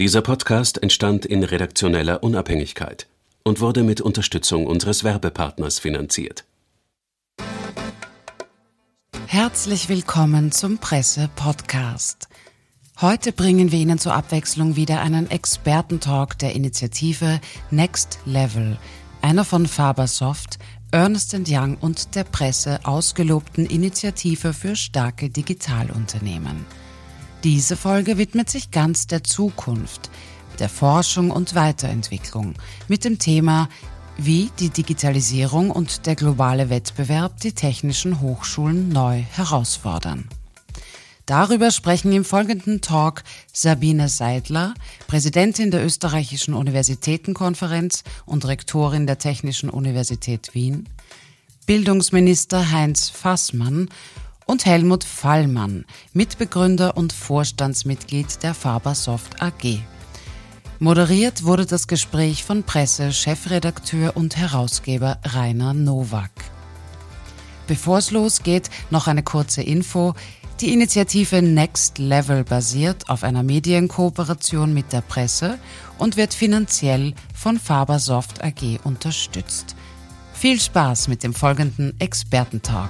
Dieser Podcast entstand in redaktioneller Unabhängigkeit und wurde mit Unterstützung unseres Werbepartners finanziert. Herzlich willkommen zum Presse-Podcast. Heute bringen wir Ihnen zur Abwechslung wieder einen Expertentalk der Initiative Next Level, einer von Fabersoft, Ernst & Young und der Presse ausgelobten Initiative für starke Digitalunternehmen. Diese Folge widmet sich ganz der Zukunft, der Forschung und Weiterentwicklung mit dem Thema, wie die Digitalisierung und der globale Wettbewerb die technischen Hochschulen neu herausfordern. Darüber sprechen im folgenden Talk Sabine Seidler, Präsidentin der Österreichischen Universitätenkonferenz und Rektorin der Technischen Universität Wien, Bildungsminister Heinz Fassmann und Helmut Fallmann, Mitbegründer und Vorstandsmitglied der Fabersoft AG. Moderiert wurde das Gespräch von Presse-Chefredakteur und Herausgeber Rainer Nowak. Bevor es losgeht, noch eine kurze Info. Die Initiative Next Level basiert auf einer Medienkooperation mit der Presse und wird finanziell von Fabersoft AG unterstützt. Viel Spaß mit dem folgenden Expertentalk.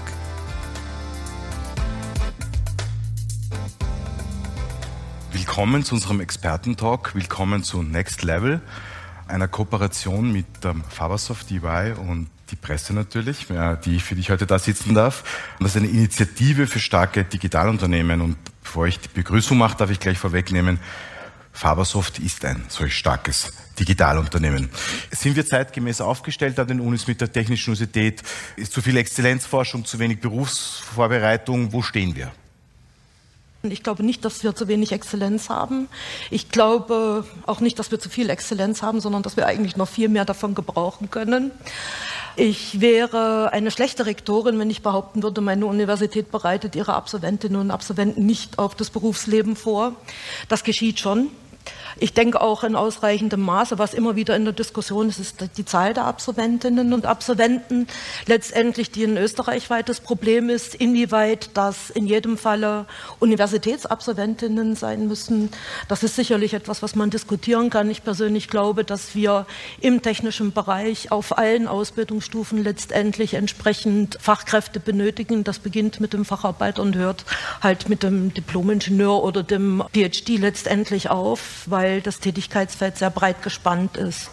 Willkommen zu unserem Expertentalk, willkommen zu Next Level, einer Kooperation mit Fabersoft, EY und die Presse natürlich, für die ich heute da sitzen darf. Das ist eine Initiative für starke Digitalunternehmen und bevor ich die Begrüßung mache, darf ich gleich vorwegnehmen, Fabersoft ist ein solch starkes Digitalunternehmen. Sind wir zeitgemäß aufgestellt an den Unis mit der Technischen Universität? Ist zu viel Exzellenzforschung, zu wenig Berufsvorbereitung? Wo stehen wir? Ich glaube nicht, dass wir zu wenig Exzellenz haben. Ich glaube auch nicht, dass wir zu viel Exzellenz haben, sondern dass wir eigentlich noch viel mehr davon gebrauchen können. Ich wäre eine schlechte Rektorin, wenn ich behaupten würde, meine Universität bereitet ihre Absolventinnen und Absolventen nicht auf das Berufsleben vor. Das geschieht schon. Ich denke auch in ausreichendem Maße, was immer wieder in der Diskussion ist, ist die Zahl der Absolventinnen und Absolventen. Letztendlich, die ein österreichweites Problem ist, inwieweit das in jedem Falle Universitätsabsolventinnen sein müssen. Das ist sicherlich etwas, was man diskutieren kann. Ich persönlich glaube, dass wir im technischen Bereich auf allen Ausbildungsstufen letztendlich entsprechend Fachkräfte benötigen. Das beginnt mit dem Facharbeiter und hört halt mit dem Diplom-Ingenieur oder dem PhD letztendlich auf, weil das Tätigkeitsfeld sehr breit gespannt ist.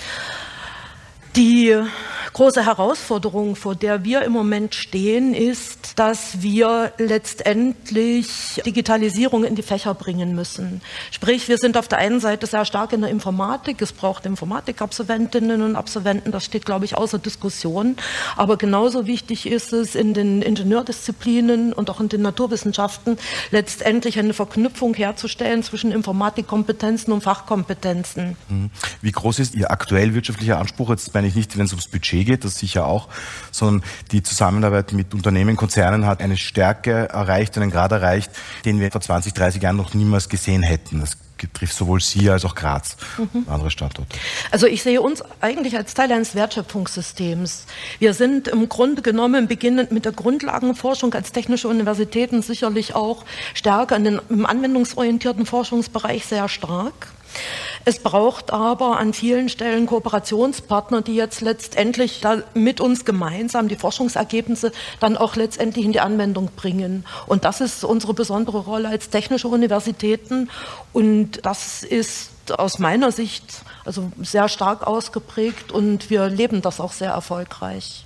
Die große Herausforderung, vor der wir im Moment stehen, ist, dass wir letztendlich Digitalisierung in die Fächer bringen müssen. Sprich, wir sind auf der einen Seite sehr stark in der Informatik. Es braucht Informatikabsolventinnen und Absolventen. Das steht, glaube ich, außer Diskussion. Aber genauso wichtig ist es, in den Ingenieurdisziplinen und auch in den Naturwissenschaften letztendlich eine Verknüpfung herzustellen zwischen Informatikkompetenzen und Fachkompetenzen. Wie groß ist Ihr aktuell wirtschaftlicher Anspruch? Jetzt meine ich nicht, wenn es ums Budget geht, das sicher auch, sondern die Zusammenarbeit mit Unternehmen, Konzernen hat eine Stärke erreicht, einen Grad erreicht, den wir vor 20, 30 Jahren noch niemals gesehen hätten. Das betrifft sowohl Sie als auch Graz, andere Standorte. Also ich sehe uns eigentlich als Teil eines Wertschöpfungssystems. Wir sind im Grunde genommen, beginnend mit der Grundlagenforschung als technische Universitäten, sicherlich auch stärker im anwendungsorientierten Forschungsbereich sehr stark. Es braucht aber an vielen Stellen Kooperationspartner, die jetzt letztendlich da mit uns gemeinsam die Forschungsergebnisse dann auch letztendlich in die Anwendung bringen. Und das ist unsere besondere Rolle als technische Universitäten. Und das ist aus meiner Sicht also sehr stark ausgeprägt und wir leben das auch sehr erfolgreich.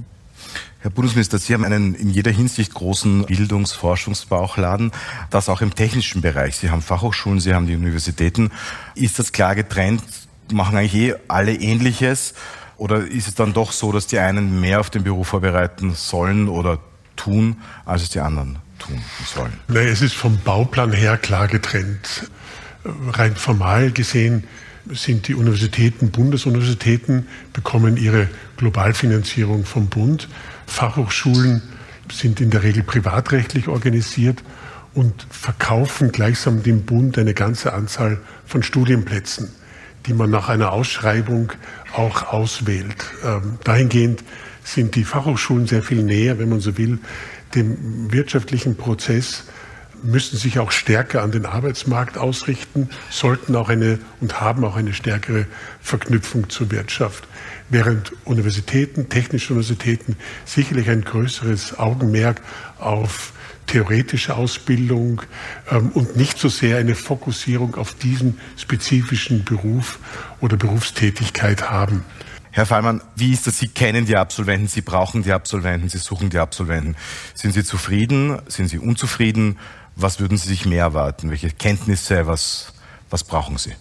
Herr Bundesminister, Sie haben einen in jeder Hinsicht großen Bildungs-Forschungsbauchladen, das auch im technischen Bereich. Sie haben Fachhochschulen, Sie haben die Universitäten. Ist das klar getrennt? Machen eigentlich alle Ähnliches? Oder ist es dann doch so, dass die einen mehr auf den Beruf vorbereiten sollen oder tun, als es die anderen tun sollen? Nein, es ist vom Bauplan her klar getrennt. Rein formal gesehen sind die Universitäten, Bundesuniversitäten, bekommen ihre Globalfinanzierung vom Bund. Fachhochschulen sind in der Regel privatrechtlich organisiert und verkaufen gleichsam dem Bund eine ganze Anzahl von Studienplätzen, die man nach einer Ausschreibung auch auswählt. Dahingehend sind die Fachhochschulen sehr viel näher, wenn man so will, dem wirtschaftlichen Prozess müssen sich auch stärker an den Arbeitsmarkt ausrichten, sollten auch und haben auch eine stärkere Verknüpfung zur Wirtschaft. Während Universitäten, technische Universitäten sicherlich ein größeres Augenmerk auf theoretische Ausbildung und nicht so sehr eine Fokussierung auf diesen spezifischen Beruf oder Berufstätigkeit haben. Herr Fallmann, wie ist das? Sie kennen die Absolventen, Sie brauchen die Absolventen, Sie suchen die Absolventen. Sind Sie zufrieden? Sind Sie unzufrieden? Was würden Sie sich mehr erwarten? Welche Kenntnisse, was brauchen Sie?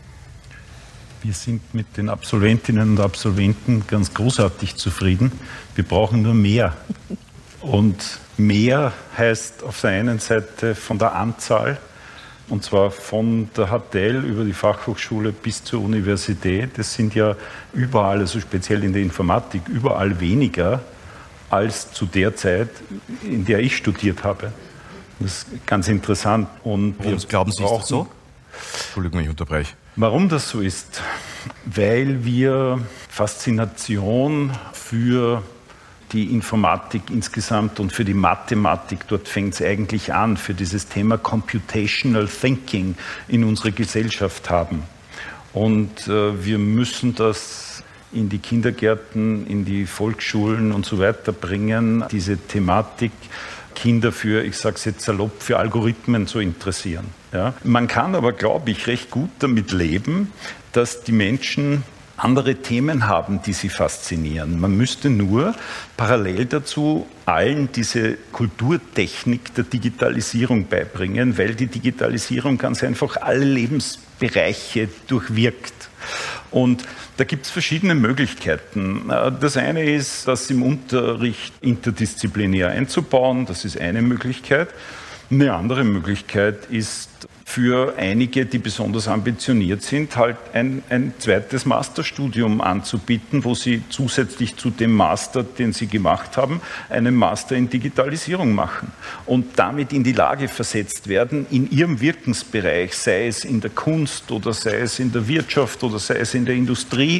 Wir sind mit den Absolventinnen und Absolventen ganz großartig zufrieden. Wir brauchen nur mehr. Und mehr heißt auf der einen Seite von der Anzahl, und zwar von der HTL über die Fachhochschule bis zur Universität. Das sind ja überall, also speziell in der Informatik, überall weniger als zu der Zeit, in der ich studiert habe. Das ist ganz interessant. Und warum glauben Sie, ist das so? Entschuldigung, ich unterbreche. Warum das so ist? Weil wir Faszination für die Informatik insgesamt und für die Mathematik, dort fängt es eigentlich an, für dieses Thema Computational Thinking in unserer Gesellschaft haben. Und wir müssen das in die Kindergärten, in die Volksschulen und so weiter bringen, diese Thematik Kinder für, ich sage es jetzt salopp, für Algorithmen zu interessieren. Ja? Man kann aber, glaube ich, recht gut damit leben, dass die Menschen andere Themen haben, die sie faszinieren. Man müsste nur parallel dazu allen diese Kulturtechnik der Digitalisierung beibringen, weil die Digitalisierung ganz einfach alle Lebensbereiche durchwirkt. Und da gibt es verschiedene Möglichkeiten. Das eine ist, das im Unterricht interdisziplinär einzubauen. Das ist eine Möglichkeit. Eine andere Möglichkeit ist, für einige, die besonders ambitioniert sind, halt ein zweites Masterstudium anzubieten, wo sie zusätzlich zu dem Master, den sie gemacht haben, einen Master in Digitalisierung machen und damit in die Lage versetzt werden, in ihrem Wirkensbereich, sei es in der Kunst oder sei es in der Wirtschaft oder sei es in der Industrie,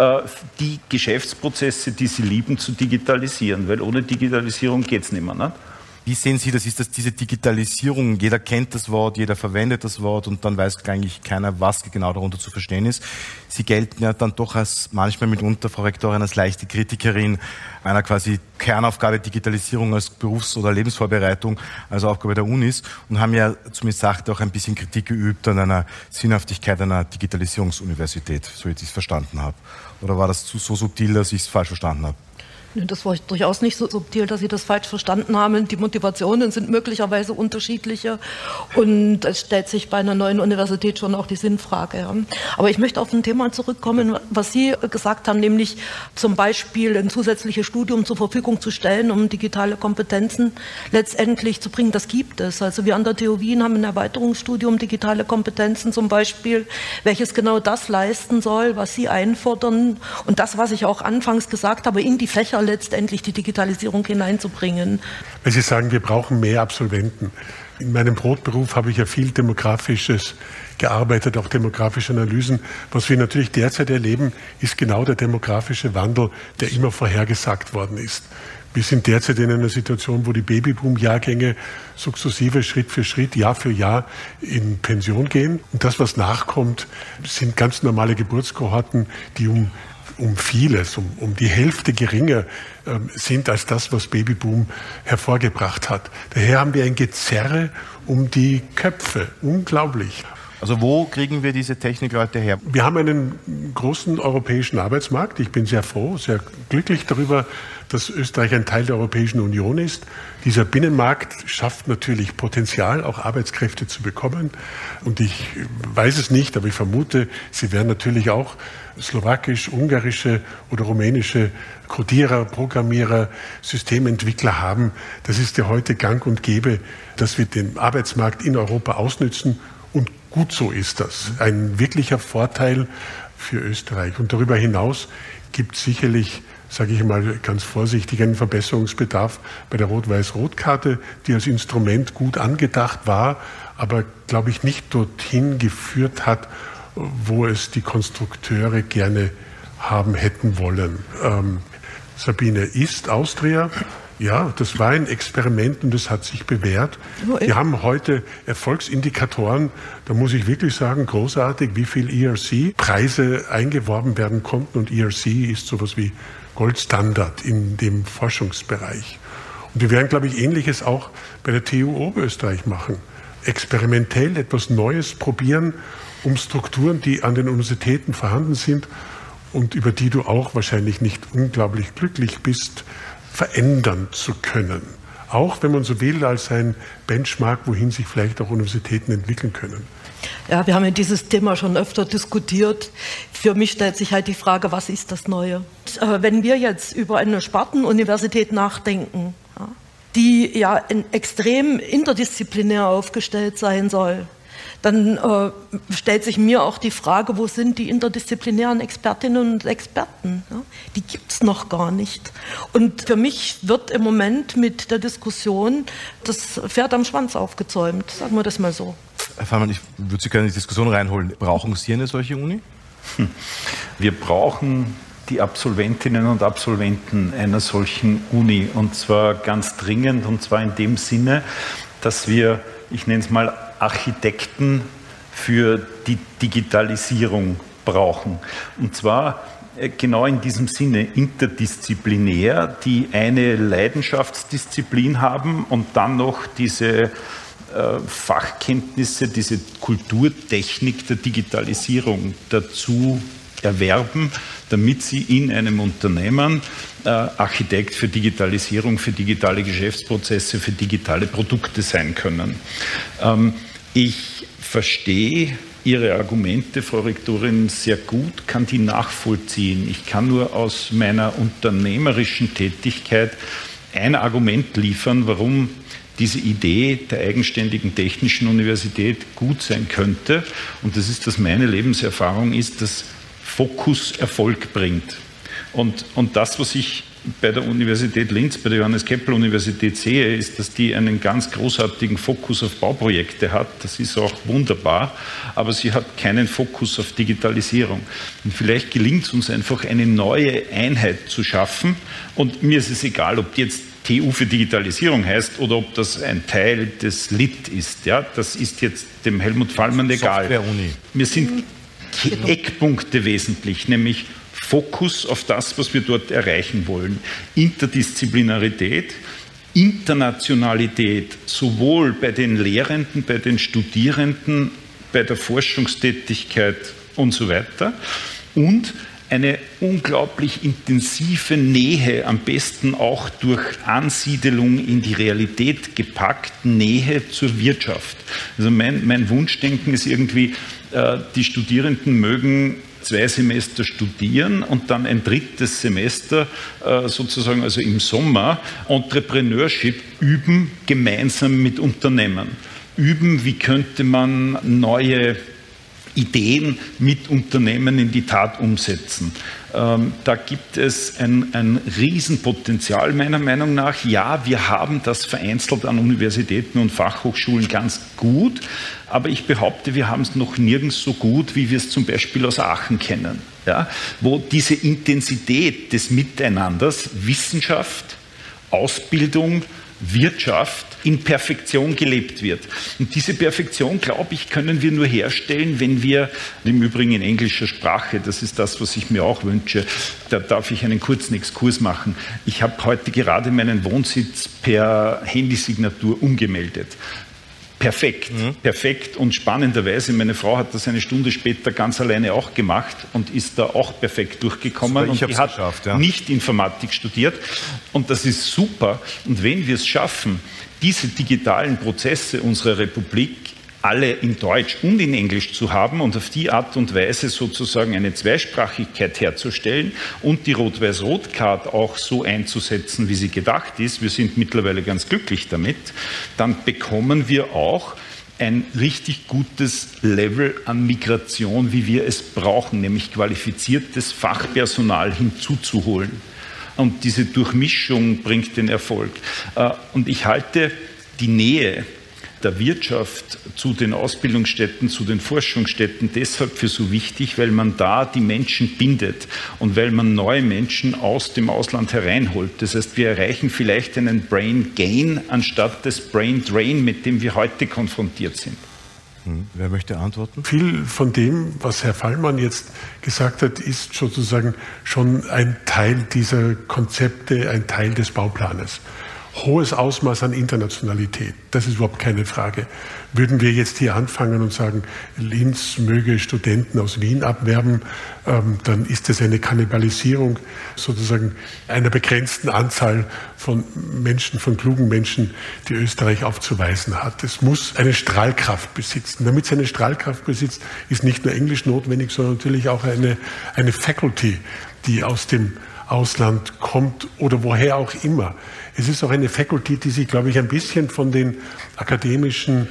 die Geschäftsprozesse, die sie lieben, zu digitalisieren, weil ohne Digitalisierung geht es nicht mehr. Ne? Wie sehen Sie das? Ist das diese Digitalisierung? Jeder kennt das Wort, jeder verwendet das Wort und dann weiß eigentlich keiner, was genau darunter zu verstehen ist. Sie gelten ja dann doch als manchmal mitunter, Frau Rektorin, als leichte Kritikerin einer quasi Kernaufgabe Digitalisierung als Berufs- oder Lebensvorbereitung, also Aufgabe der Unis und haben ja zumindest sagt auch ein bisschen Kritik geübt an einer Sinnhaftigkeit einer Digitalisierungsuniversität, so wie ich es verstanden habe. Oder war das so subtil, dass ich es falsch verstanden habe? Das war durchaus nicht so subtil, dass Sie das falsch verstanden haben. Die Motivationen sind möglicherweise unterschiedliche und es stellt sich bei einer neuen Universität schon auch die Sinnfrage. Ja. Aber ich möchte auf ein Thema zurückkommen, was Sie gesagt haben, nämlich zum Beispiel ein zusätzliches Studium zur Verfügung zu stellen, um digitale Kompetenzen letztendlich zu bringen. Das gibt es. Also wir an der TU Wien haben ein Erweiterungsstudium digitale Kompetenzen zum Beispiel, welches genau das leisten soll, was Sie einfordern und das, was ich auch anfangs gesagt habe, in die Fächer letztendlich die Digitalisierung hineinzubringen. Wenn Sie sagen, wir brauchen mehr Absolventen. In meinem Brotberuf habe ich ja viel Demografisches gearbeitet, auch demografische Analysen. Was wir natürlich derzeit erleben, ist genau der demografische Wandel, der immer vorhergesagt worden ist. Wir sind derzeit in einer Situation, wo die Babyboom-Jahrgänge sukzessive, Schritt für Schritt, Jahr für Jahr in Pension gehen. Und das, was nachkommt, sind ganz normale Geburtskohorten, die um vieles, um die Hälfte geringer sind als das, was Babyboom hervorgebracht hat. Daher haben wir ein Gezerre um die Köpfe. Unglaublich. Also wo kriegen wir diese Technikleute her? Wir haben einen großen europäischen Arbeitsmarkt. Ich bin sehr froh, sehr glücklich darüber, dass Österreich ein Teil der Europäischen Union ist. Dieser Binnenmarkt schafft natürlich Potenzial, auch Arbeitskräfte zu bekommen. Und ich weiß es nicht, aber ich vermute, sie werden natürlich auch slowakisch, ungarische oder rumänische Codierer, Programmierer, Systementwickler haben. Das ist ja heute gang und gäbe, dass wir den Arbeitsmarkt in Europa ausnützen. Und gut so ist das. Ein wirklicher Vorteil für Österreich. Und darüber hinaus gibt es sicherlich, sage ich mal ganz vorsichtig, einen Verbesserungsbedarf bei der Rot-Weiß-Rot-Karte, die als Instrument gut angedacht war, aber, glaube ich, nicht dorthin geführt hat, wo es die Konstrukteure gerne haben hätten wollen. Sabine ist Austria, Ja, das war ein Experiment und das hat sich bewährt. Wir haben heute Erfolgsindikatoren, da muss ich wirklich sagen, großartig, wie viel ERC-Preise eingeworben werden konnten. Und ERC ist sowas wie Goldstandard in dem Forschungsbereich. Und wir werden, glaube ich, Ähnliches auch bei der TU Oberösterreich machen. Experimentell etwas Neues probieren, um Strukturen, die an den Universitäten vorhanden sind und über die du auch wahrscheinlich nicht unglaublich glücklich bist, verändern zu können. Auch, wenn man so will, als ein Benchmark, wohin sich vielleicht auch Universitäten entwickeln können. Ja, wir haben ja dieses Thema schon öfter diskutiert. Für mich stellt sich halt die Frage, was ist das Neue? Wenn wir jetzt über eine Spartenuniversität nachdenken, die ja extrem interdisziplinär aufgestellt sein soll, dann stellt sich mir auch die Frage, wo sind die interdisziplinären Expertinnen und Experten? Ja? Die gibt es noch gar nicht. Und für mich wird im Moment mit der Diskussion das Pferd am Schwanz aufgezäumt, sagen wir das mal so. Herr Fallmann, ich würde Sie gerne in die Diskussion reinholen. Brauchen Sie eine solche Uni? Wir brauchen die Absolventinnen und Absolventen einer solchen Uni, und zwar ganz dringend, und zwar in dem Sinne, dass wir, ich nenne es mal, Architekten für die Digitalisierung brauchen. Und zwar genau in diesem Sinne interdisziplinär, die eine Leidenschaftsdisziplin haben und dann noch diese Fachkenntnisse, diese Kulturtechnik der Digitalisierung dazu erwerben, damit sie in einem Unternehmen Architekt für Digitalisierung, für digitale Geschäftsprozesse, für digitale Produkte sein können. Ich verstehe Ihre Argumente, Frau Rektorin, sehr gut, kann die nachvollziehen. Ich kann nur aus meiner unternehmerischen Tätigkeit ein Argument liefern, warum diese Idee der eigenständigen technischen Universität gut sein könnte. Und das ist, dass meine Lebenserfahrung ist, dass Fokus Erfolg bringt. Und das, was ich bei der Universität Linz, bei der Johannes-Kepler-Universität sehe, ist, dass die einen ganz großartigen Fokus auf Bauprojekte hat. Das ist auch wunderbar, aber sie hat keinen Fokus auf Digitalisierung. Und vielleicht gelingt es uns einfach, eine neue Einheit zu schaffen. Und mir ist es egal, ob die jetzt TU für Digitalisierung heißt oder ob das ein Teil des LIT ist. Ja, das ist jetzt dem Helmut Fallmann egal. Mir sind Eckpunkte wesentlich, nämlich Fokus auf das, was wir dort erreichen wollen. Interdisziplinarität, Internationalität, sowohl bei den Lehrenden, bei den Studierenden, bei der Forschungstätigkeit und so weiter, und eine unglaublich intensive Nähe, am besten auch durch Ansiedelung in die Realität gepackt, Nähe zur Wirtschaft. Also mein Wunschdenken ist irgendwie, die Studierenden mögen 2 Semester studieren und dann ein 3. Semester sozusagen, also im Sommer, Entrepreneurship üben, gemeinsam mit Unternehmen. Üben, wie könnte man neue Ideen mit Unternehmen in die Tat umsetzen. Da gibt es ein Riesenpotenzial meiner Meinung nach. Ja, wir haben das vereinzelt an Universitäten und Fachhochschulen ganz gut, aber ich behaupte, wir haben es noch nirgends so gut, wie wir es zum Beispiel aus Aachen kennen, ja, wo diese Intensität des Miteinanders, Wissenschaft, Ausbildung, Wirtschaft in Perfektion gelebt wird. Und diese Perfektion, glaube ich, können wir nur herstellen, wenn wir, im Übrigen in englischer Sprache, das ist das, was ich mir auch wünsche, da darf ich einen kurzen Exkurs machen. Ich habe heute gerade meinen Wohnsitz per Handysignatur umgemeldet. Perfekt und spannenderweise, meine Frau hat das eine Stunde später ganz alleine auch gemacht und ist da auch perfekt durchgekommen, und die hat nicht Informatik studiert, und das ist super. Und wenn wir es schaffen, diese digitalen Prozesse unserer Republik alle in Deutsch und in Englisch zu haben und auf die Art und Weise sozusagen eine Zweisprachigkeit herzustellen und die Rot-Weiß-Rot-Card auch so einzusetzen, wie sie gedacht ist, wir sind mittlerweile ganz glücklich damit, dann bekommen wir auch ein richtig gutes Level an Migration, wie wir es brauchen, nämlich qualifiziertes Fachpersonal hinzuzuholen. Und diese Durchmischung bringt den Erfolg. Und ich halte die Nähe der Wirtschaft zu den Ausbildungsstätten, zu den Forschungsstätten deshalb für so wichtig, weil man da die Menschen bindet und weil man neue Menschen aus dem Ausland hereinholt. Das heißt, wir erreichen vielleicht einen Brain Gain anstatt des Brain Drain, mit dem wir heute konfrontiert sind. Wer möchte antworten? Viel von dem, was Herr Fallmann jetzt gesagt hat, ist sozusagen schon ein Teil dieser Konzepte, ein Teil des Bauplanes. Hohes Ausmaß an Internationalität, das ist überhaupt keine Frage. Würden wir jetzt hier anfangen und sagen, Linz möge Studenten aus Wien abwerben, dann ist das eine Kannibalisierung sozusagen einer begrenzten Anzahl von Menschen, von klugen Menschen, die Österreich aufzuweisen hat. Es muss eine Strahlkraft besitzen. Damit es eine Strahlkraft besitzt, ist nicht nur Englisch notwendig, sondern natürlich auch eine Faculty, die aus dem Ausland kommt oder woher auch immer. Es ist auch eine Faculty, die sich, glaube ich, ein bisschen von den akademischen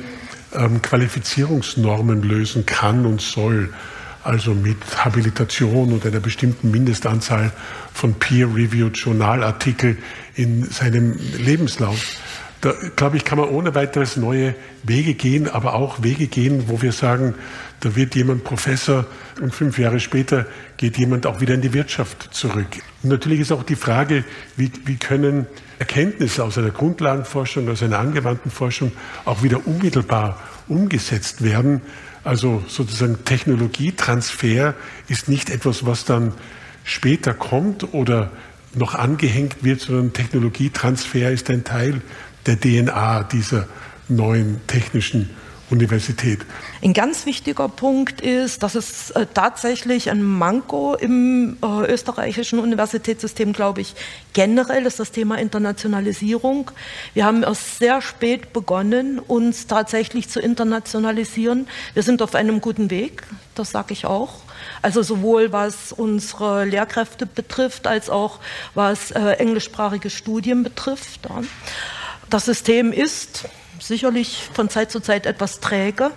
Qualifizierungsnormen lösen kann und soll. Also mit Habilitation und einer bestimmten Mindestanzahl von peer-reviewed Journalartikeln in seinem Lebenslauf. Da, glaube ich, kann man ohne weiteres neue Wege gehen, aber auch Wege gehen, wo wir sagen, da wird jemand Professor und 5 Jahre später geht jemand auch wieder in die Wirtschaft zurück. Und natürlich ist auch die Frage, wie können Erkenntnisse aus einer Grundlagenforschung, aus einer angewandten Forschung auch wieder unmittelbar umgesetzt werden. Also sozusagen Technologietransfer ist nicht etwas, was dann später kommt oder noch angehängt wird, sondern Technologietransfer ist ein Teil der DNA dieser neuen technischen Universität. Ein ganz wichtiger Punkt ist, dass es tatsächlich ein Manko im österreichischen Universitätssystem, glaube ich, generell ist das Thema Internationalisierung. Wir haben erst sehr spät begonnen, uns tatsächlich zu internationalisieren. Wir sind auf einem guten Weg, das sage ich auch. Also sowohl was unsere Lehrkräfte betrifft, als auch was englischsprachige Studien betrifft. Ja. Das System ist sicherlich von Zeit zu Zeit etwas träge,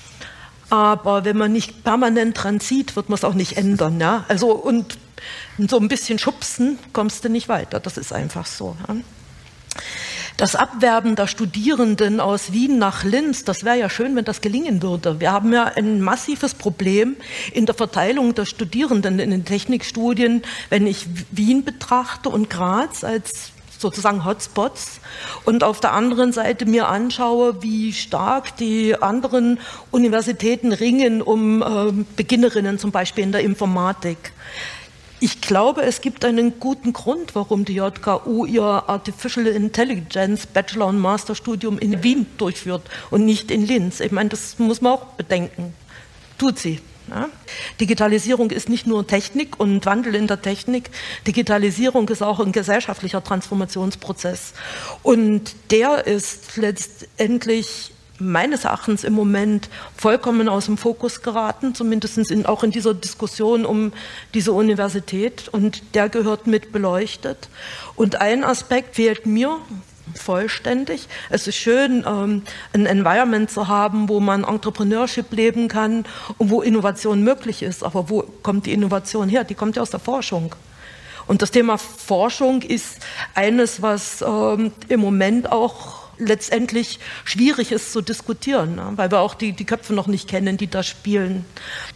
aber wenn man nicht permanent dran zieht, wird man es auch nicht ändern. Ja? Also und so ein bisschen schubsen, kommst du nicht weiter. Das ist einfach so. Ja? Das Abwerben der Studierenden aus Wien nach Linz, das wäre ja schön, wenn das gelingen würde. Wir haben ja ein massives Problem in der Verteilung der Studierenden in den Technikstudien, wenn ich Wien betrachte und Graz als sozusagen Hotspots und auf der anderen Seite mir anschaue, wie stark die anderen Universitäten ringen um Beginnerinnen, zum Beispiel in der Informatik. Ich glaube, es gibt einen guten Grund, warum die JKU ihr Artificial Intelligence Bachelor- und Masterstudium in Wien durchführt und nicht in Linz. Ich meine, das muss man auch bedenken. Tut sie. Ja? Digitalisierung ist nicht nur Technik und Wandel in der Technik. Digitalisierung ist auch ein gesellschaftlicher Transformationsprozess. Und der ist letztendlich meines Erachtens im Moment vollkommen aus dem Fokus geraten, zumindest auch in dieser Diskussion um diese Universität. Und der gehört mit beleuchtet. Und ein Aspekt fehlt mir vollständig. Es ist schön, ein Environment zu haben, wo man Entrepreneurship leben kann und wo Innovation möglich ist. Aber wo kommt die Innovation her? Die kommt ja aus der Forschung. Und das Thema Forschung ist eines, was im Moment auch letztendlich schwierig ist zu diskutieren, ne? Weil wir auch die Köpfe noch nicht kennen, die da spielen.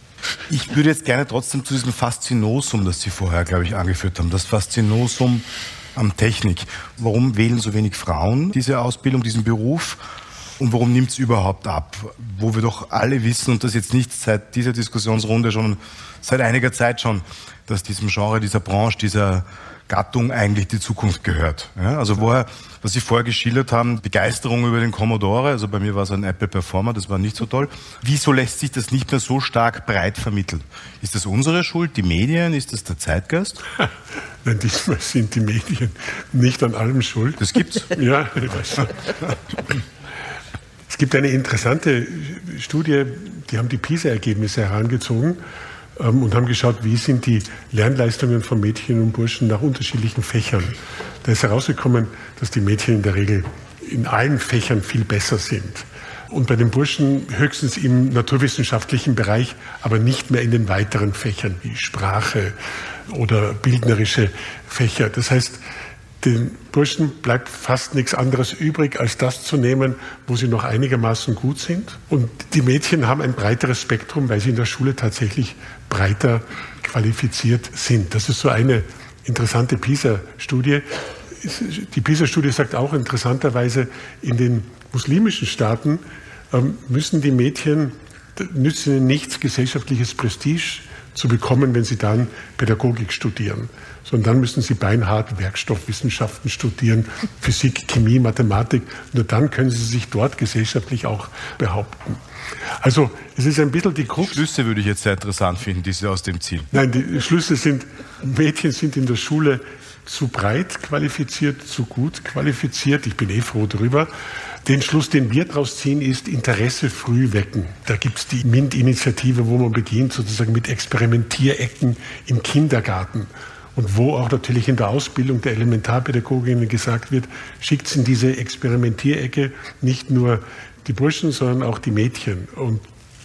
Ich würde jetzt gerne trotzdem zu diesem Faszinosum, das Sie vorher, glaube ich, angeführt haben, das Faszinosum am Technik. Warum wählen so wenig Frauen diese Ausbildung, diesen Beruf? Und warum nimmt es überhaupt ab? Wo wir doch alle wissen, und das jetzt nicht seit dieser Diskussionsrunde, schon seit einiger Zeit schon, dass diesem Genre, dieser Branche, dieser Gattung eigentlich die Zukunft gehört. Ja, also was Sie vorher geschildert haben, Begeisterung über den Commodore, also bei mir war es ein Apple Performer, das war nicht so toll. Wieso lässt sich das nicht mehr so stark breit vermitteln? Ist das unsere Schuld, die Medien? Ist das der Zeitgeist? Nein, diesmal sind die Medien nicht an allem schuld. Das gibt's? Ja, ich weiß. Es gibt eine interessante Studie, die haben die PISA-Ergebnisse herangezogen und haben geschaut, wie sind die Lernleistungen von Mädchen und Burschen nach unterschiedlichen Fächern. Da ist herausgekommen, dass die Mädchen in der Regel in allen Fächern viel besser sind. Und bei den Burschen höchstens im naturwissenschaftlichen Bereich, aber nicht mehr in den weiteren Fächern wie Sprache oder bildnerische Fächer. Das heißt, Den Burschen bleibt fast nichts anderes übrig, als das zu nehmen, wo sie noch einigermaßen gut sind. Und die Mädchen haben ein breiteres Spektrum, weil sie in der Schule tatsächlich breiter qualifiziert sind. Das ist so eine interessante PISA-Studie. Die PISA-Studie sagt auch interessanterweise, in den muslimischen Staaten müssen die Mädchen, nützt ihnen nichts, gesellschaftliches Prestige zu bekommen, wenn sie dann Pädagogik studieren. Sondern dann müssen sie beinhart Werkstoffwissenschaften studieren, Physik, Chemie, Mathematik. Nur dann können sie sich dort gesellschaftlich auch behaupten. Also es ist ein bisschen die Krux. Schlüsse würde ich jetzt sehr interessant finden, die Sie aus dem ziehen. Nein, die Schlüsse sind, Mädchen sind in der Schule zu breit qualifiziert, zu gut qualifiziert. Ich bin froh drüber. Den Schluss, den wir daraus ziehen, ist Interesse früh wecken. Da gibt es die MINT-Initiative, wo man beginnt sozusagen mit Experimentierecken im Kindergarten. Und wo auch natürlich in der Ausbildung der Elementarpädagoginnen gesagt wird, schickt in diese Experimentierecke nicht nur die Burschen, sondern auch die Mädchen und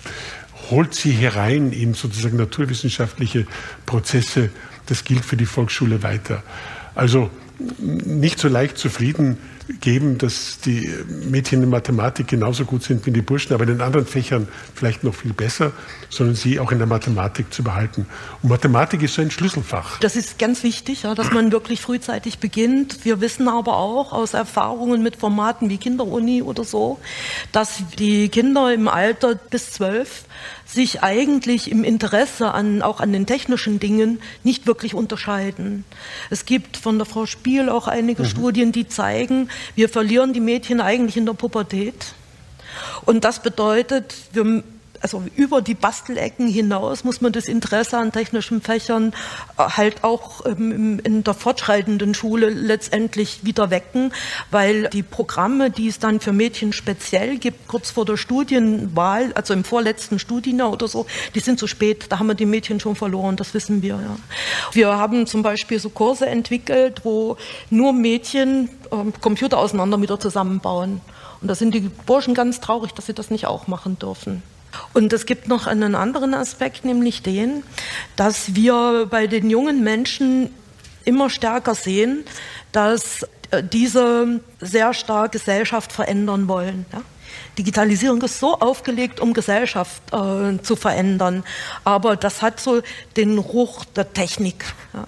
holt sie herein in sozusagen naturwissenschaftliche Prozesse. Das gilt für die Volksschule weiter. Also nicht so leicht zufrieden geben, dass die Mädchen in Mathematik genauso gut sind wie die Burschen, aber in den anderen Fächern vielleicht noch viel besser, sondern sie auch in der Mathematik zu behalten. Und Mathematik ist so ein Schlüsselfach. Das ist ganz wichtig, ja, dass man wirklich frühzeitig beginnt. Wir wissen aber auch aus Erfahrungen mit Formaten wie Kinderuni oder so, dass die Kinder im Alter bis 12 sich eigentlich im Interesse auch an den technischen Dingen nicht wirklich unterscheiden. Es gibt von der Frau Spiel auch einige Studien, die zeigen, wir verlieren die Mädchen eigentlich in der Pubertät. Und das bedeutet, also über die Bastelecken hinaus muss man das Interesse an technischen Fächern halt auch in der fortschreitenden Schule letztendlich wieder wecken, weil die Programme, die es dann für Mädchen speziell gibt, kurz vor der Studienwahl, also im vorletzten Studienjahr oder so, die sind zu spät, da haben wir die Mädchen schon verloren, das wissen wir. Ja. Wir haben zum Beispiel so Kurse entwickelt, wo nur Mädchen Computer auseinander wieder zusammenbauen. Und da sind die Burschen ganz traurig, dass sie das nicht auch machen dürfen. Und es gibt noch einen anderen Aspekt, nämlich den, dass wir bei den jungen Menschen immer stärker sehen, dass diese sehr stark Gesellschaft verändern wollen. Ja? Digitalisierung ist so aufgelegt, um Gesellschaft zu verändern, aber das hat so den Ruch der Technik. Ja?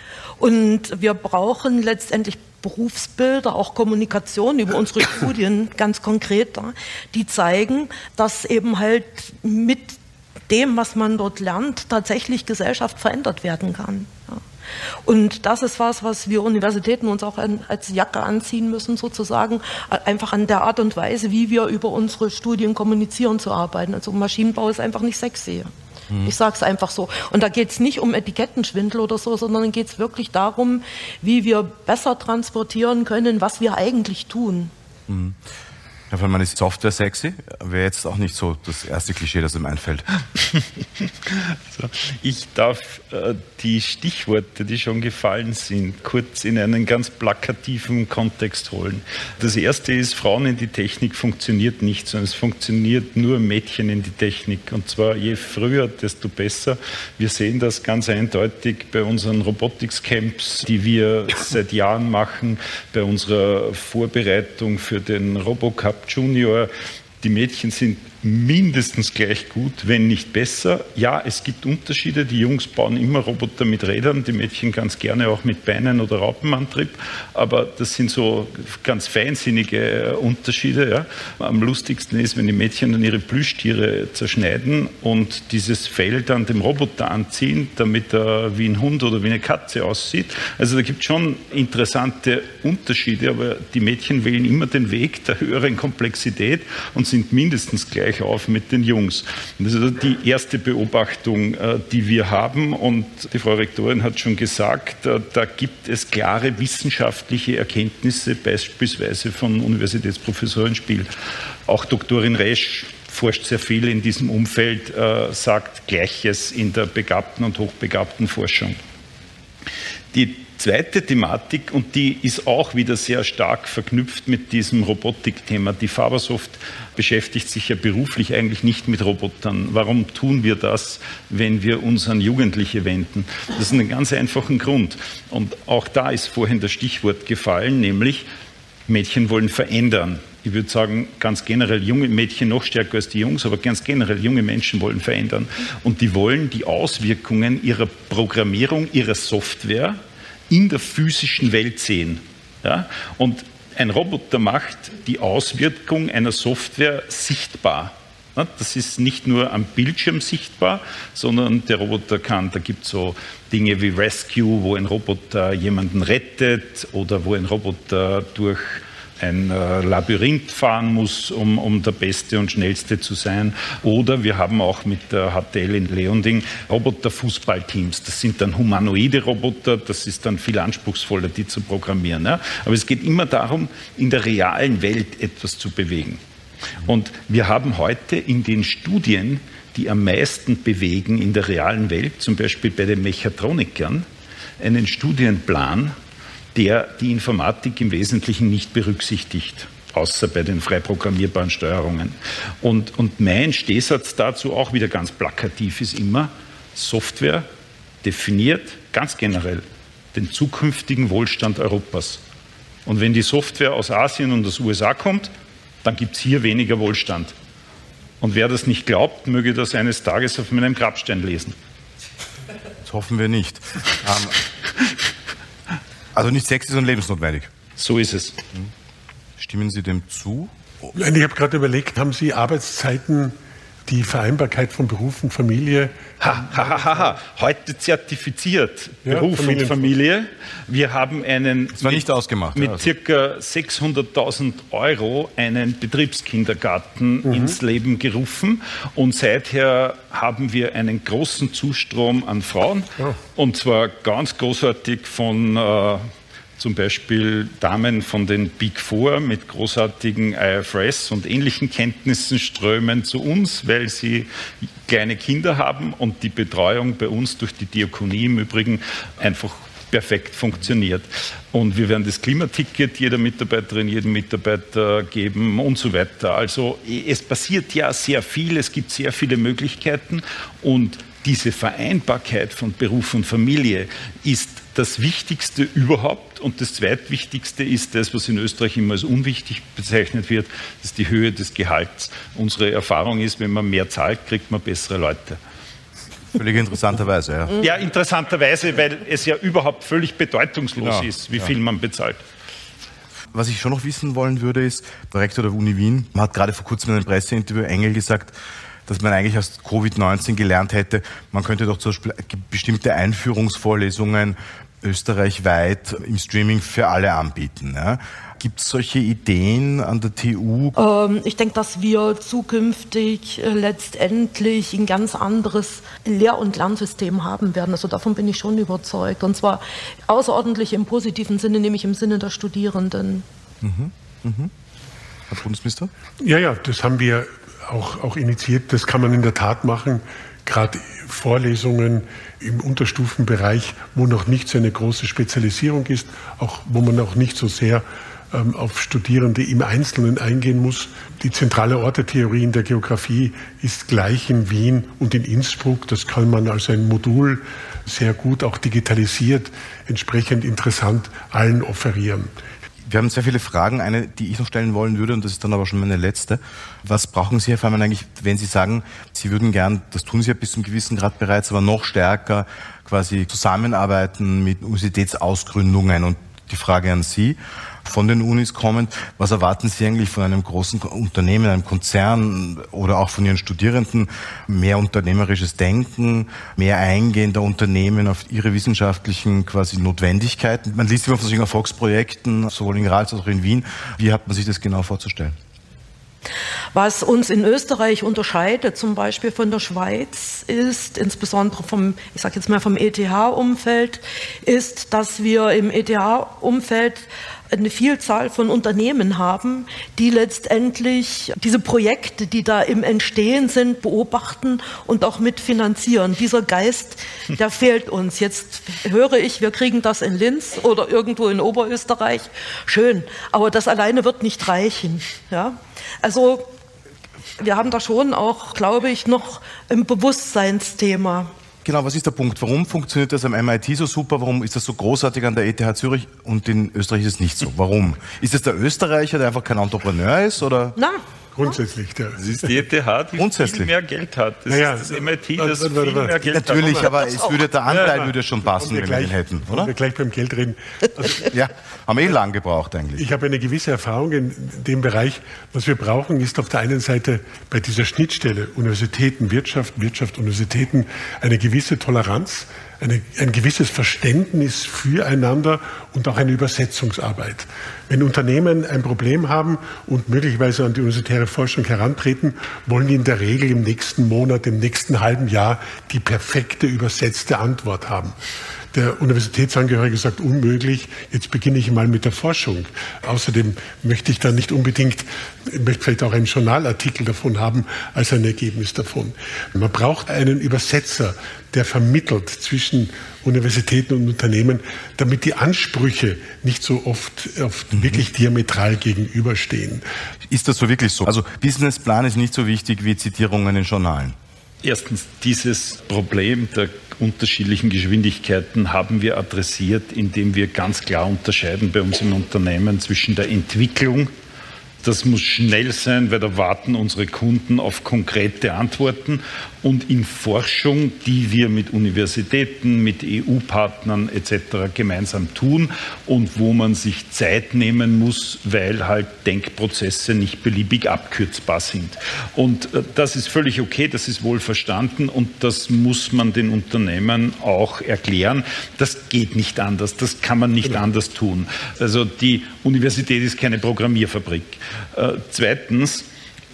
Und wir brauchen letztendlich Berufsbilder, auch Kommunikation über unsere Studien ganz konkret, die zeigen, dass eben halt mit dem, was man dort lernt, tatsächlich Gesellschaft verändert werden kann. Und das ist was wir Universitäten uns auch als Jacke anziehen müssen, sozusagen, einfach an der Art und Weise, wie wir über unsere Studien kommunizieren, zu arbeiten. Also Maschinenbau ist einfach nicht sexy. Ich sage es einfach so. Und da geht es nicht um Etikettenschwindel oder so, sondern geht es wirklich darum, wie wir besser transportieren können, was wir eigentlich tun. Herr Vollmann, ist Software sexy? Wäre jetzt auch nicht so das erste Klischee, das ihm einfällt. Also, ich darf die Stichworte, die schon gefallen sind, kurz in einen ganz plakativen Kontext holen. Das erste ist, Frauen in die Technik funktioniert nicht, sondern es funktioniert nur Mädchen in die Technik. Und zwar je früher, desto besser. Wir sehen das ganz eindeutig bei unseren Robotics-Camps, die wir seit Jahren machen, bei unserer Vorbereitung für den RoboCup Junior. Die Mädchen sind mindestens gleich gut, wenn nicht besser. Ja, es gibt Unterschiede. Die Jungs bauen immer Roboter mit Rädern, die Mädchen ganz gerne auch mit Beinen oder Raupenantrieb. Aber das sind so ganz feinsinnige Unterschiede. Ja. Am lustigsten ist, wenn die Mädchen dann ihre Plüschtiere zerschneiden und dieses Fell dann dem Roboter anziehen, damit er wie ein Hund oder wie eine Katze aussieht. Also da gibt es schon interessante Unterschiede, aber die Mädchen wählen immer den Weg der höheren Komplexität und sind mindestens gleich auf mit den Jungs. Und das ist also die erste Beobachtung, die wir haben. Und die Frau Rektorin hat schon gesagt, da gibt es klare wissenschaftliche Erkenntnisse, beispielsweise von Universitätsprofessorin Spiel. Auch Doktorin Resch forscht sehr viel in diesem Umfeld, sagt Gleiches in der begabten und hochbegabten Forschung. Die zweite Thematik, und die ist auch wieder sehr stark verknüpft mit diesem Robotikthema. Die Fabersoft beschäftigt sich ja beruflich eigentlich nicht mit Robotern. Warum tun wir das, wenn wir uns an Jugendliche wenden? Das ist einen ganz einfachen Grund. Und auch da ist vorhin das Stichwort gefallen, nämlich Mädchen wollen verändern. Ich würde sagen, ganz generell junge Mädchen noch stärker als die Jungs, aber ganz generell junge Menschen wollen verändern. Und die wollen die Auswirkungen ihrer Programmierung, ihrer Software in der physischen Welt sehen. Ja? Und ein Roboter macht die Auswirkung einer Software sichtbar. Das ist nicht nur am Bildschirm sichtbar, sondern der Roboter kann, da gibt es so Dinge wie Rescue, wo ein Roboter jemanden rettet oder wo ein Roboter durch ein Labyrinth fahren muss, um der Beste und Schnellste zu sein. Oder wir haben auch mit der HTL in Leonding Roboter-Fußballteams. Das sind dann humanoide Roboter, das ist dann viel anspruchsvoller, die zu programmieren. Ja? Aber es geht immer darum, in der realen Welt etwas zu bewegen. Und wir haben heute in den Studien, die am meisten bewegen in der realen Welt, zum Beispiel bei den Mechatronikern, einen Studienplan, der die Informatik im Wesentlichen nicht berücksichtigt, außer bei den frei programmierbaren Steuerungen. Und mein Stehsatz dazu auch wieder ganz plakativ ist immer, Software definiert ganz generell den zukünftigen Wohlstand Europas. Und wenn die Software aus Asien und aus USA kommt, dann gibt es hier weniger Wohlstand. Und wer das nicht glaubt, möge das eines Tages auf meinem Grabstein lesen. Das hoffen wir nicht. Also nicht sexy, sondern lebensnotwendig. So ist es. Stimmen Sie dem zu? Ich habe gerade überlegt, haben Sie Arbeitszeiten, die Vereinbarkeit von Beruf und Familie? Heute zertifiziert, Beruf und Familie. Wir haben einen das war nicht ausgemacht, mit ca. 600.000 € einen Betriebskindergarten ins Leben gerufen. Und seither haben wir einen großen Zustrom an Frauen. Und zwar ganz großartig von zum Beispiel Damen von den Big Four mit großartigen IFRS und ähnlichen Kenntnissen strömen zu uns, weil sie kleine Kinder haben und die Betreuung bei uns durch die Diakonie im Übrigen einfach perfekt funktioniert. Und wir werden das Klimaticket jeder Mitarbeiterin, jedem Mitarbeiter geben und so weiter. Also es passiert ja sehr viel, es gibt sehr viele Möglichkeiten und diese Vereinbarkeit von Beruf und Familie ist das Wichtigste überhaupt und das Zweitwichtigste ist das, was in Österreich immer als unwichtig bezeichnet wird, das ist die Höhe des Gehalts. Unsere Erfahrung ist, wenn man mehr zahlt, kriegt man bessere Leute. Völlig interessanterweise, ja. Ja, interessanterweise, weil es ja überhaupt völlig bedeutungslos ist, wie viel man bezahlt. Was ich schon noch wissen wollen würde, ist, der Rektor der Uni Wien hat gerade vor kurzem in einem Presseinterview Engel gesagt, dass man eigentlich aus Covid-19 gelernt hätte, man könnte doch zum Beispiel bestimmte Einführungsvorlesungen österreichweit im Streaming für alle anbieten. Ja? Gibt es solche Ideen an der TU? Ich denke, dass wir zukünftig letztendlich ein ganz anderes Lehr- und Lernsystem haben werden. Also davon bin ich schon überzeugt. Und zwar außerordentlich im positiven Sinne, nämlich im Sinne der Studierenden. Herr Bundesminister? Ja, das haben wir auch initiiert. Das kann man in der Tat machen. Gerade Vorlesungen im Unterstufenbereich, wo noch nicht so eine große Spezialisierung ist, auch wo man auch nicht so sehr auf Studierende im Einzelnen eingehen muss. Die zentrale Ortetheorie in der Geografie ist gleich in Wien und in Innsbruck. Das kann man als ein Modul sehr gut auch digitalisiert, entsprechend interessant allen offerieren. Wir haben sehr viele Fragen. Eine, die ich noch stellen wollen würde, und das ist dann aber schon meine letzte. Was brauchen Sie, Herr Feimann, eigentlich, wenn Sie sagen, Sie würden gern, das tun Sie ja bis zu einem gewissen Grad bereits, aber noch stärker quasi zusammenarbeiten mit Universitätsausgründungen? Und die Frage an Sie, von den Unis kommend, was erwarten Sie eigentlich von einem großen Unternehmen, einem Konzern oder auch von Ihren Studierenden? Mehr unternehmerisches Denken, mehr Eingehen der Unternehmen auf ihre wissenschaftlichen quasi Notwendigkeiten. Man liest immer von solchen Erfolgsprojekten, sowohl in Graz als auch in Wien. Wie hat man sich das genau vorzustellen? Was uns in Österreich unterscheidet, zum Beispiel von der Schweiz, ist insbesondere vom ETH-Umfeld, ist, dass wir im ETH-Umfeld eine Vielzahl von Unternehmen haben, die letztendlich diese Projekte, die da im Entstehen sind, beobachten und auch mitfinanzieren. Dieser Geist, der fehlt uns. Jetzt höre ich, wir kriegen das in Linz oder irgendwo in Oberösterreich. Schön, aber das alleine wird nicht reichen. Ja? Also wir haben da schon auch, glaube ich, noch ein Bewusstseinsthema. Genau, was ist der Punkt? Warum funktioniert das am MIT so super? Warum ist das so großartig an der ETH Zürich und in Österreich ist es nicht so? Warum? Ist es der Österreicher, der einfach kein Entrepreneur ist? Oder? Na, Grundsätzlich. Das ist die ETH, die viel mehr Geld hat. Das ist das MIT, das viel mehr Geld hat. Natürlich, aber der Anteil würde schon passen, wenn wir den hätten, oder? Wenn wir gleich beim Geld reden. Also, ja, haben wir lang gebraucht eigentlich. Ich habe eine gewisse Erfahrung in dem Bereich. Was wir brauchen, ist auf der einen Seite bei dieser Schnittstelle Universitäten, Wirtschaft, Universitäten eine gewisse Toleranz, ein gewisses Verständnis füreinander und auch eine Übersetzungsarbeit. Wenn Unternehmen ein Problem haben und möglicherweise an die universitäre Forschung herantreten, wollen die in der Regel im nächsten Monat, im nächsten halben Jahr die perfekte übersetzte Antwort haben. Der Universitätsangehörige sagt, unmöglich, jetzt beginne ich mal mit der Forschung. Außerdem möchte ich dann nicht unbedingt, möchte vielleicht auch einen Journalartikel davon haben, als ein Ergebnis davon. Man braucht einen Übersetzer, der vermittelt zwischen Universitäten und Unternehmen, damit die Ansprüche nicht so oft wirklich diametral gegenüberstehen. Ist das so wirklich so? Also Businessplan ist nicht so wichtig wie Zitierungen in Journalen? Erstens, dieses Problem der unterschiedlichen Geschwindigkeiten haben wir adressiert, indem wir ganz klar unterscheiden bei uns im Unternehmen zwischen der Entwicklung. Das muss schnell sein, weil da warten unsere Kunden auf konkrete Antworten. Und in Forschung, die wir mit Universitäten, mit EU-Partnern etc. gemeinsam tun und wo man sich Zeit nehmen muss, weil halt Denkprozesse nicht beliebig abkürzbar sind. Und das ist völlig okay, das ist wohl verstanden und das muss man den Unternehmen auch erklären. Das geht nicht anders, das kann man nicht anders tun. Also die Universität ist keine Programmierfabrik. Zweitens,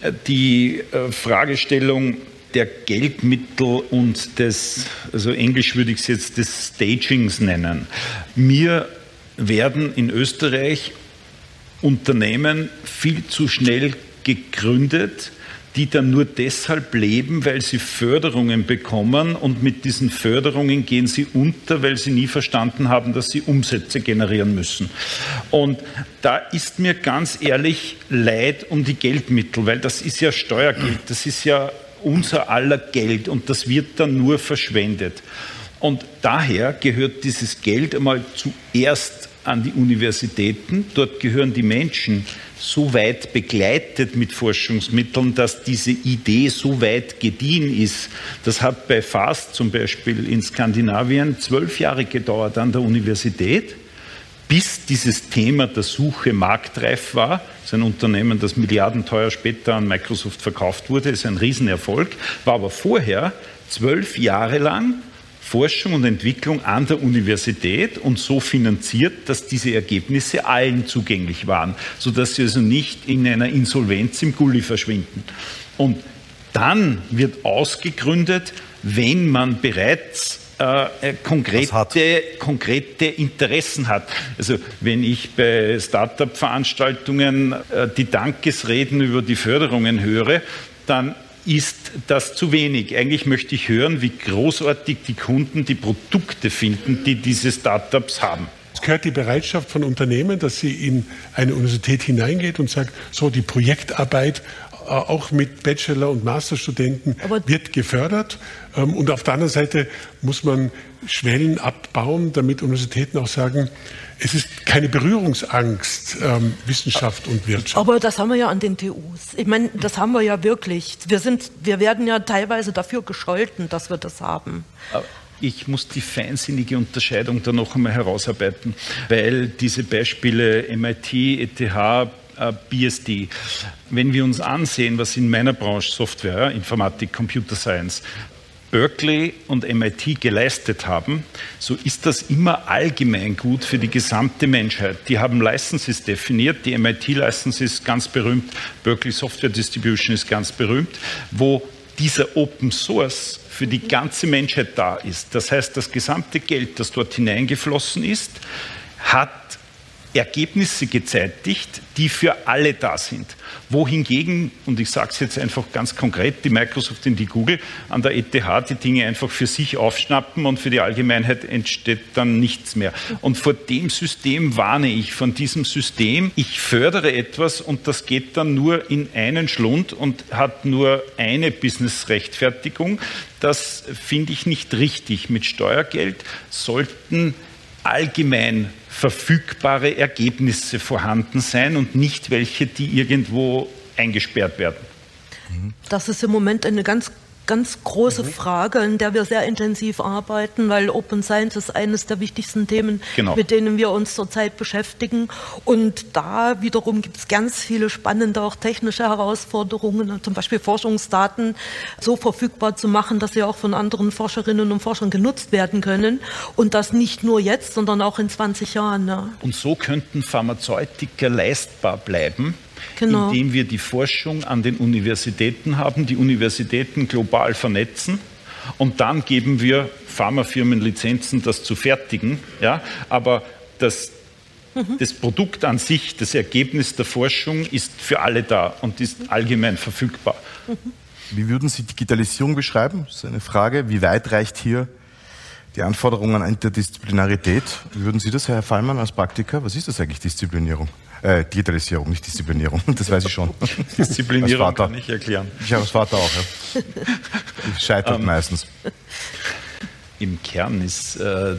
die Fragestellung der Geldmittel und des, also englisch würde ich es jetzt des Stagings nennen. Mir werden in Österreich Unternehmen viel zu schnell gegründet, die dann nur deshalb leben, weil sie Förderungen bekommen und mit diesen Förderungen gehen sie unter, weil sie nie verstanden haben, dass sie Umsätze generieren müssen. Und da ist mir ganz ehrlich leid um die Geldmittel, weil das ist ja Steuergeld, das ist ja unser aller Geld und das wird dann nur verschwendet. Und daher gehört dieses Geld einmal zuerst an die Universitäten. Dort gehören die Menschen so weit begleitet mit Forschungsmitteln, dass diese Idee so weit gediehen ist. Das hat bei FAST zum Beispiel in Skandinavien 12 Jahre gedauert an der Universität, bis dieses Thema der Suche marktreif war. Das ist ein Unternehmen, das milliardenteuer später an Microsoft verkauft wurde, ist ein Riesenerfolg, war aber vorher 12 Jahre lang Forschung und Entwicklung an der Universität und so finanziert, dass diese Ergebnisse allen zugänglich waren, sodass sie also nicht in einer Insolvenz im Gully verschwinden. Und dann wird ausgegründet, wenn man bereits konkrete Interessen hat. Also wenn ich bei Start-up-Veranstaltungen die Dankesreden über die Förderungen höre, dann ist das zu wenig. Eigentlich möchte ich hören, wie großartig die Kunden die Produkte finden, die diese Start-ups haben. Es gehört die Bereitschaft von Unternehmen, dass sie in eine Universität hineingeht und sagt, so die Projektarbeit auch mit Bachelor- und Masterstudenten wird gefördert. Und auf der anderen Seite muss man Schwellen abbauen, damit Universitäten auch sagen, es ist keine Berührungsangst, Wissenschaft und Wirtschaft. Aber das haben wir ja an den TUs. Ich meine, das haben wir ja wirklich. Wir werden ja teilweise dafür gescholten, dass wir das haben. Ich muss die feinsinnige Unterscheidung da noch einmal herausarbeiten, weil diese Beispiele MIT, ETH, BSD, wenn wir uns ansehen, was in meiner Branche Software, Informatik, Computer Science, Berkeley und MIT geleistet haben, so ist das immer allgemein gut für die gesamte Menschheit. Die haben Licenses definiert, die MIT-License ist ganz berühmt, Berkeley Software Distribution ist ganz berühmt, wo dieser Open Source für die ganze Menschheit da ist. Das heißt, das gesamte Geld, das dort hineingeflossen ist, hat Ergebnisse gezeitigt, die für alle da sind. Wohingegen, und ich sage es jetzt einfach ganz konkret, die Microsoft und die Google an der ETH die Dinge einfach für sich aufschnappen und für die Allgemeinheit entsteht dann nichts mehr. Und vor dem System warne ich, von diesem System, ich fördere etwas und das geht dann nur in einen Schlund und hat nur eine Business-Rechtfertigung. Das finde ich nicht richtig. Mit Steuergeld sollten allgemein verfügbare Ergebnisse vorhanden sein und nicht welche, die irgendwo eingesperrt werden. Das ist im Moment eine ganz große Frage, in der wir sehr intensiv arbeiten, weil Open Science ist eines der wichtigsten Themen, mit denen wir uns zurzeit beschäftigen. Und da wiederum gibt es ganz viele spannende, auch technische Herausforderungen, zum Beispiel Forschungsdaten so verfügbar zu machen, dass sie auch von anderen Forscherinnen und Forschern genutzt werden können. Und das nicht nur jetzt, sondern auch in 20 Jahren. Ja. Und so könnten Pharmazeutika leistbar bleiben, indem wir die Forschung an den Universitäten haben, die Universitäten global vernetzen und dann geben wir Pharmafirmen Lizenzen, das zu fertigen. Ja? Aber das Produkt an sich, das Ergebnis der Forschung ist für alle da und ist allgemein verfügbar. Wie würden Sie Digitalisierung beschreiben? Das ist eine Frage. Wie weit reicht hier die Anforderung an Interdisziplinarität? Wie würden Sie das, Herr Fallmann, als Praktiker? Was ist das eigentlich, Digitalisierung, nicht Disziplinierung, das weiß ich schon. Disziplinierung kann ich erklären. Ich als Vater auch, ja. Ich scheitere meistens. Im Kern ist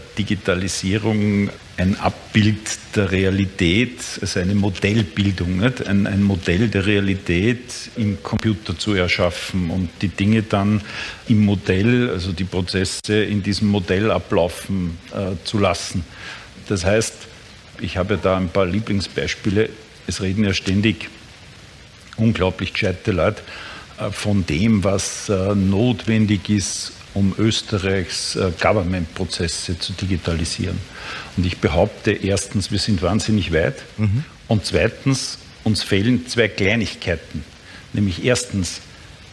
Digitalisierung ein Abbild der Realität, also eine Modellbildung, nicht? Ein Modell der Realität im Computer zu erschaffen und die Dinge dann im Modell, also die Prozesse in diesem Modell ablaufen zu lassen. Das heißt, ich habe da ein paar Lieblingsbeispiele. Es reden ja ständig unglaublich gescheite Leute von dem, was notwendig ist, um Österreichs Government-Prozesse zu digitalisieren. Und ich behaupte, erstens, wir sind wahnsinnig weit und zweitens, uns fehlen zwei Kleinigkeiten. Nämlich erstens,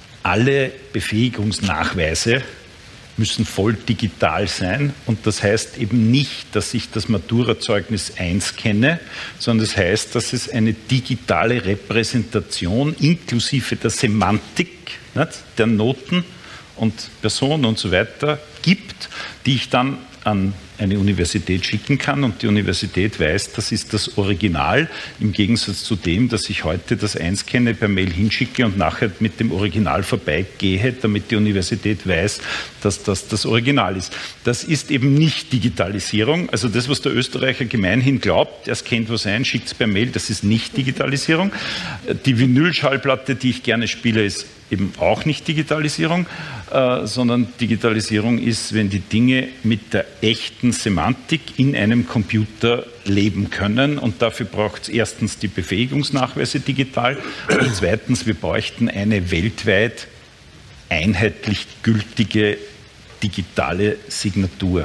alle Befähigungsnachweise müssen voll digital sein und das heißt eben nicht, dass ich das Maturazeugnis 1 kenne, sondern das heißt, dass es eine digitale Repräsentation inklusive der Semantik, nicht, der Noten und Personen und so weiter gibt, die ich dann an eine Universität schicken kann und die Universität weiß, das ist das Original, im Gegensatz zu dem, dass ich heute das 1 kenne, per Mail hinschicke und nachher mit dem Original vorbeigehe, damit die Universität weiß, dass das Original ist. Das ist eben nicht Digitalisierung. Also das, was der Österreicher gemeinhin glaubt, er scannt was ein, schickt es per Mail, das ist nicht Digitalisierung. Die Vinylschallplatte, die ich gerne spiele, ist eben auch nicht Digitalisierung, sondern Digitalisierung ist, wenn die Dinge mit der echten Semantik in einem Computer leben können. Und dafür braucht es erstens die Befähigungsnachweise digital und zweitens, wir bräuchten eine weltweit einheitlich gültige digitale Signatur.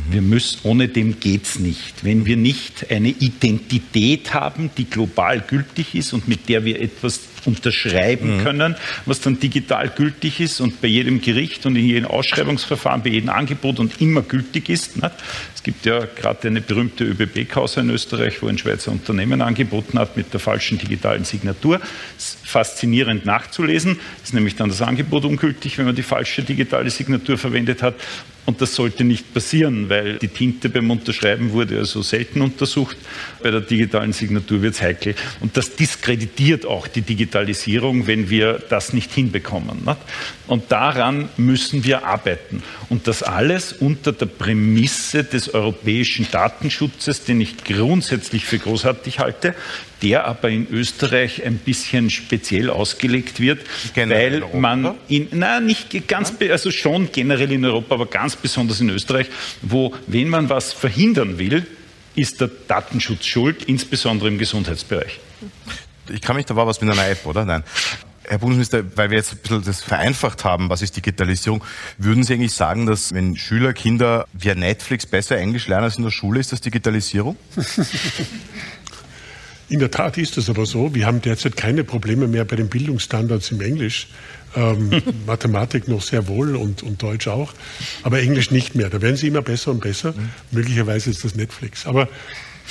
Ohne dem geht's nicht. Wenn wir nicht eine Identität haben, die global gültig ist und mit der wir etwas unterschreiben können, was dann digital gültig ist und bei jedem Gericht und in jedem Ausschreibungsverfahren, bei jedem Angebot und immer gültig ist. Nicht? Es gibt ja gerade eine berühmte ÖBB-Causa in Österreich, wo ein Schweizer Unternehmen angeboten hat mit der falschen digitalen Signatur. Das ist faszinierend nachzulesen. Ist nämlich dann das Angebot ungültig, wenn man die falsche digitale Signatur verwendet hat. Und das sollte nicht passieren, weil die Tinte beim Unterschreiben wurde also selten untersucht. Bei der digitalen Signatur wird es heikel. Und das diskreditiert auch die Digitalisierung, wenn wir das nicht hinbekommen. Nicht? Und daran müssen wir arbeiten. Und das alles unter der Prämisse des europäischen Datenschutzes, den ich grundsätzlich für großartig halte, der aber in Österreich ein bisschen speziell ausgelegt wird, weil man also schon generell in Europa, aber ganz besonders in Österreich, wo, wenn man was verhindern will, ist der Datenschutz schuld, insbesondere im Gesundheitsbereich. Da war was mit einer App, oder? Nein. Herr Bundesminister, weil wir jetzt ein bisschen das vereinfacht haben, was ist Digitalisierung, würden Sie eigentlich sagen, dass wenn Schüler, Kinder via Netflix besser Englisch lernen als in der Schule, ist das Digitalisierung? In der Tat ist das aber so. Wir haben derzeit keine Probleme mehr bei den Bildungsstandards im Englisch. Mathematik noch sehr wohl und Deutsch auch, aber Englisch nicht mehr. Da werden sie immer besser und besser. Möglicherweise ist das Netflix. Aber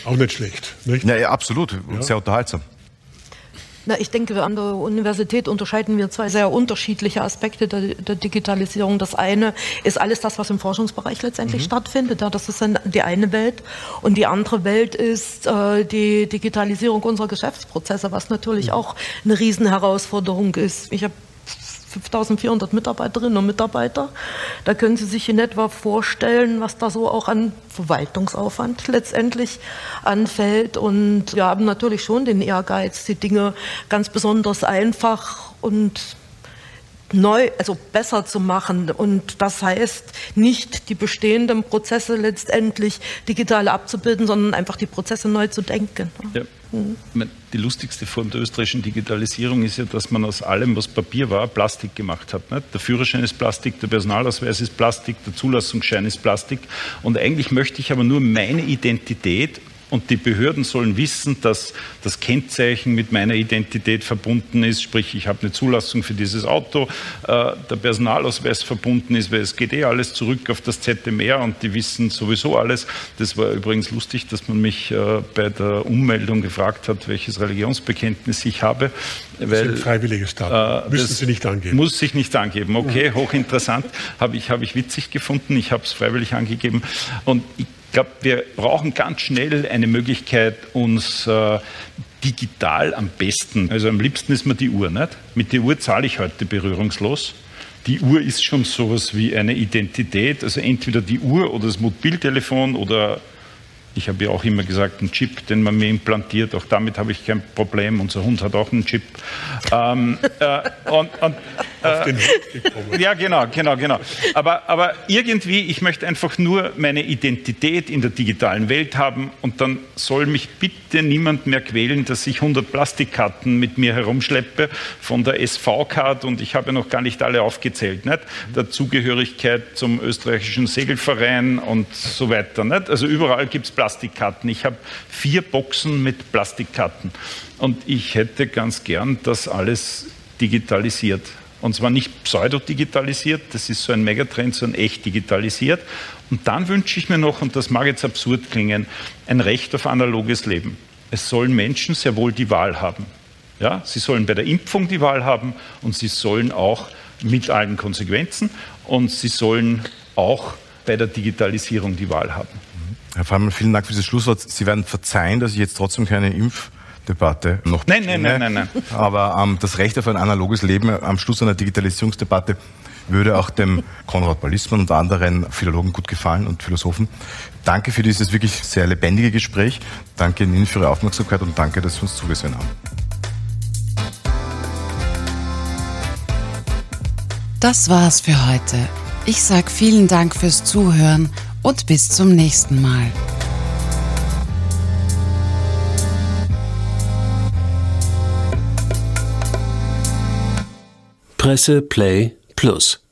Auch nicht schlecht, nicht? Ja, absolut. Ja. Sehr unterhaltsam. Na, ich denke, an der Universität unterscheiden wir zwei sehr unterschiedliche Aspekte der Digitalisierung. Das eine ist alles das, was im Forschungsbereich letztendlich stattfindet. Ja, das ist dann die eine Welt. Und die andere Welt ist die Digitalisierung unserer Geschäftsprozesse, was natürlich auch eine Riesenherausforderung ist. Ich habe 5.400 Mitarbeiterinnen und Mitarbeiter. Da können Sie sich in etwa vorstellen, was da so auch an Verwaltungsaufwand letztendlich anfällt. Und wir haben natürlich schon den Ehrgeiz, die Dinge ganz besonders einfach und neu, also besser zu machen. Und das heißt, nicht die bestehenden Prozesse letztendlich digital abzubilden, sondern einfach die Prozesse neu zu denken. Ja. Die lustigste Form der österreichischen Digitalisierung ist ja, dass man aus allem, was Papier war, Plastik gemacht hat. Nicht? Der Führerschein ist Plastik, der Personalausweis ist Plastik, der Zulassungsschein ist Plastik. Und eigentlich möchte ich aber nur meine Identität, und die Behörden sollen wissen, dass das Kennzeichen mit meiner Identität verbunden ist, sprich ich habe eine Zulassung für dieses Auto, der Personalausweis verbunden ist, weil es geht alles zurück auf das ZMR und die wissen sowieso alles. Das war übrigens lustig, dass man mich bei der Ummeldung gefragt hat, welches Religionsbekenntnis ich habe. Weil, das ist ein freiwilliges Datum. Müssen Sie nicht angeben. Muss ich nicht angeben. Okay, hochinteressant. Habe ich witzig gefunden. Ich habe es freiwillig angegeben. Und ich glaube, wir brauchen ganz schnell eine Möglichkeit, uns digital am besten, also am liebsten ist mir die Uhr, nicht? Mit der Uhr zahle ich heute berührungslos. Die Uhr ist schon sowas wie eine Identität, also entweder die Uhr oder das Mobiltelefon oder, ich habe ja auch immer gesagt, ein Chip, den man mir implantiert, auch damit habe ich kein Problem. Unser Hund hat auch einen Chip. Auf den Hund gekommen. Ja, genau. Aber irgendwie, ich möchte einfach nur meine Identität in der digitalen Welt haben und dann soll mich bitte niemand mehr quälen, dass ich 100 Plastikkarten mit mir herumschleppe von der SV-Card und ich habe ja noch gar nicht alle aufgezählt, nicht? Der Zugehörigkeit zum österreichischen Segelverein und so weiter, nicht? Also überall gibt es Plastikkarten. Ich habe 4 Boxen mit Plastikkarten und ich hätte ganz gern das alles digitalisiert. Und zwar nicht pseudo-digitalisiert, das ist so ein Megatrend, sondern echt digitalisiert. Und dann wünsche ich mir noch, und das mag jetzt absurd klingen, ein Recht auf analoges Leben. Es sollen Menschen sehr wohl die Wahl haben. Ja? Sie sollen bei der Impfung die Wahl haben und sie sollen auch mit allen Konsequenzen und sie sollen auch bei der Digitalisierung die Wahl haben. Herr Fallmann, vielen Dank für dieses Schlusswort. Sie werden verzeihen, dass ich jetzt trotzdem keine Impfdebatte noch beginne. Nein. Aber das Recht auf ein analoges Leben am Schluss einer Digitalisierungsdebatte würde auch dem Konrad Balissmann und anderen Philologen gut gefallen und Philosophen. Danke für dieses wirklich sehr lebendige Gespräch. Danke Ihnen für Ihre Aufmerksamkeit und danke, dass Sie uns zugesehen haben. Das war's für heute. Ich sage vielen Dank fürs Zuhören und bis zum nächsten Mal. Presse Play Plus